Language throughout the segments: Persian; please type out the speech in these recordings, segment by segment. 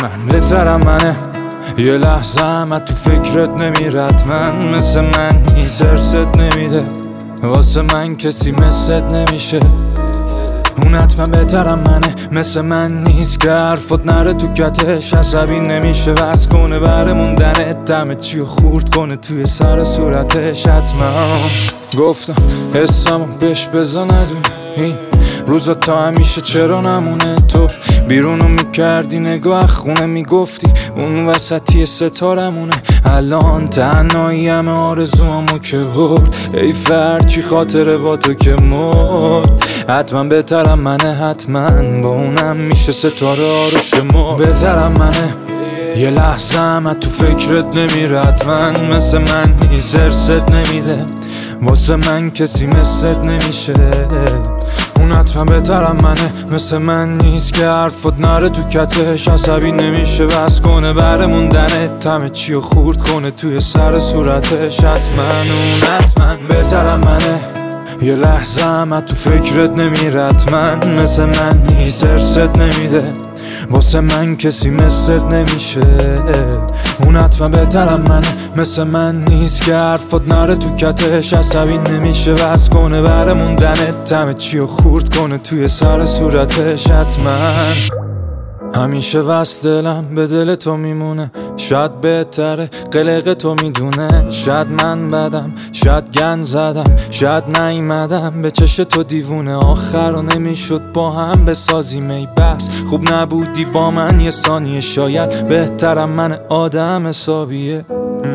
من بهترم منه، یه لحظه هم تو فکرت نمیرد. من مثل من نیست، ارست نمیده واسه من کسی مثلت نمیشه. اون حتما بهترم منه، مثل من نیست که حرفت نره تو کتش. عصبی نمیشه وز کنه بره موندنت، دمه چیو خورد کنه توی سر صورتش. حتما گفتم حسمو بهش بزا ندونی، این روزا تا همیشه چرا نمونه. تو بیرونو میکردی نگاه خونه میگفتی اون وسطی ستارمونه. الان تنهایی همه آرزوامو که برد، ای فرچی خاطره با تو که مرد. حتما بهترم منه، حتما با اونم میشه ستاره آروش ما. بهترم منه، یه لحظه هم تو فکرت نمیرد. من مثل من نیست، ارست نمیده واسه من کسی مثلت نمیشه. اون حتما بهترم منه، مثل من نیست که حرفت نره تو کتش. عصبی نمیشه بس کنه بره موندنت، همه چیو خورد کنه توی سر صورتش. حتما اون حتما بهترم منه، یه لحظه هم تو فکرت نمیرد. من مثل من نیست، ارست نمیده واسه من کسی مثلت نمیشه. اون حتما بهترم منه، مثل من نیست که حرفت نره تو کتش. عصبی نمیشه بس کنه بره موندنت، همه چیو خورد کنه توی سر صورتش. حتما همیشه وست دلم به دل تو میمونه، شاید بهتره قلق تو میدونه. شاید من بدم، شاید گن زدم، شاید نیومدم به چش تو دیوونه. آخر رو نمیشد با هم بسازیم ای بس، خوب نبودی با من یه ثانیه. شاید بهترم من آدم حسابیه.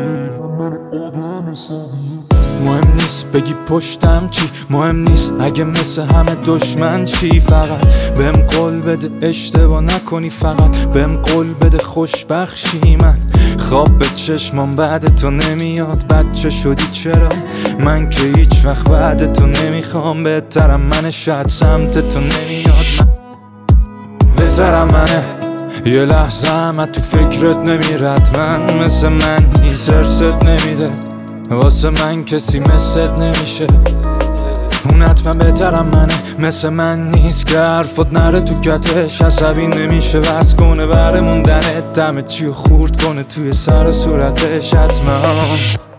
مهم نیست بگی پشتم چی، مهم نیست اگه مثل همه دشمن چی. فقط بهم قول بده اشتباه نکنی، فقط بهم قول بده خوشبخشی. من خواب به چشمام بعد تو نمیاد، بچه شدی چرا؟ من که هیچ وقت بعد تو نمیخوام. بهترم منه، شاید سمت تو نمیاد. من بهترم منه، یه لحظه هم تو فکرت نمیرد. من مثل من نیست، ارست نمیده واسه من کسی مثلت نمیشه. اون حتما بهترم منه، مثل من نیست که حرفت نره تو کتش. عصبی نمیشه بس کنه بره موندنت، همه چیو خورد کنه توی سر صورتش. حتما